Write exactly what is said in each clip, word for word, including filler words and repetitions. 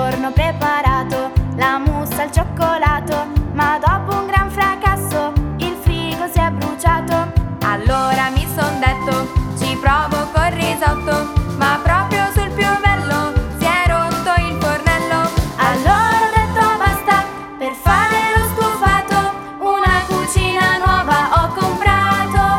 forno preparato, la mousse al cioccolato, ma dopo un gran fracasso il frigo si è bruciato. Allora mi son detto, ci provo col risotto, ma proprio sul più bello si è rotto il fornello. Allora ho detto basta, per fare lo stufato una cucina nuova ho comprato.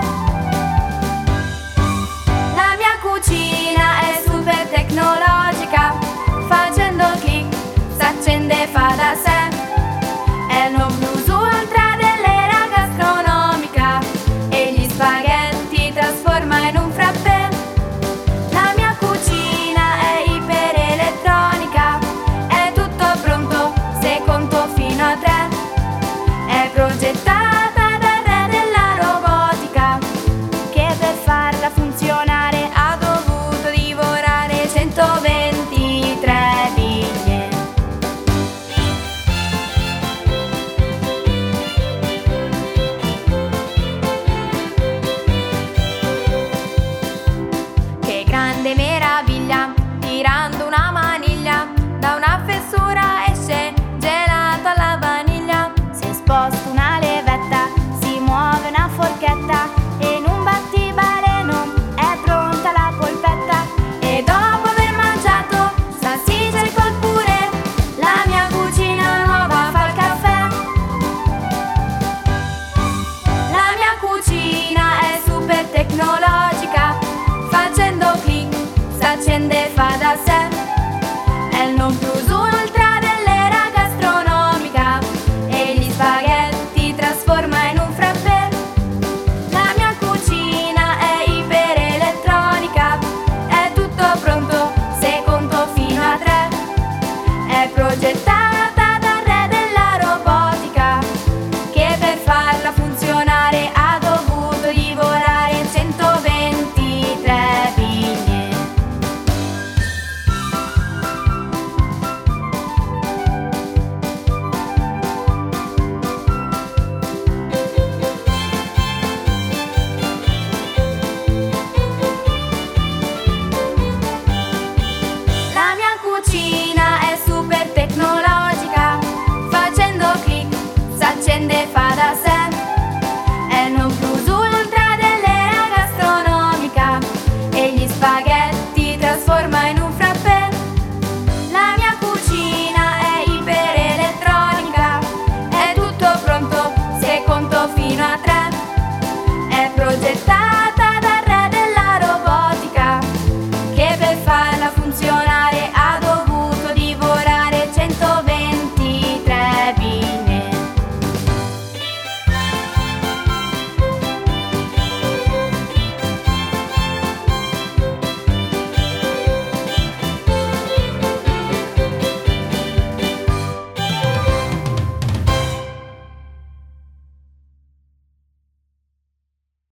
La mia cucina è super tecnologica, facendo clic s'accende e fa da sé. È il non plus ultra dell'era gastronomica e gli spaghetti trasforma in un frappè. La mia cucina è iperelettronica, è tutto pronto se conto fino a tre. È progettata dal re della robotica, che per farla funzionare ha dovuto divorare centoventitré linee. Che grande meraviglia, tirando una maniglia, da una fessura esce gelato alla vaniglia. se sposto una levetta si muove una forchetta e in un battibaleno è pronta la polpetta. E dopo aver mangiato salsiccia e col pure, la mia cucina nuova fa il caffè. La mia cucina è super tecnologica, facendo clic s'accende e fa da sé. È il non plus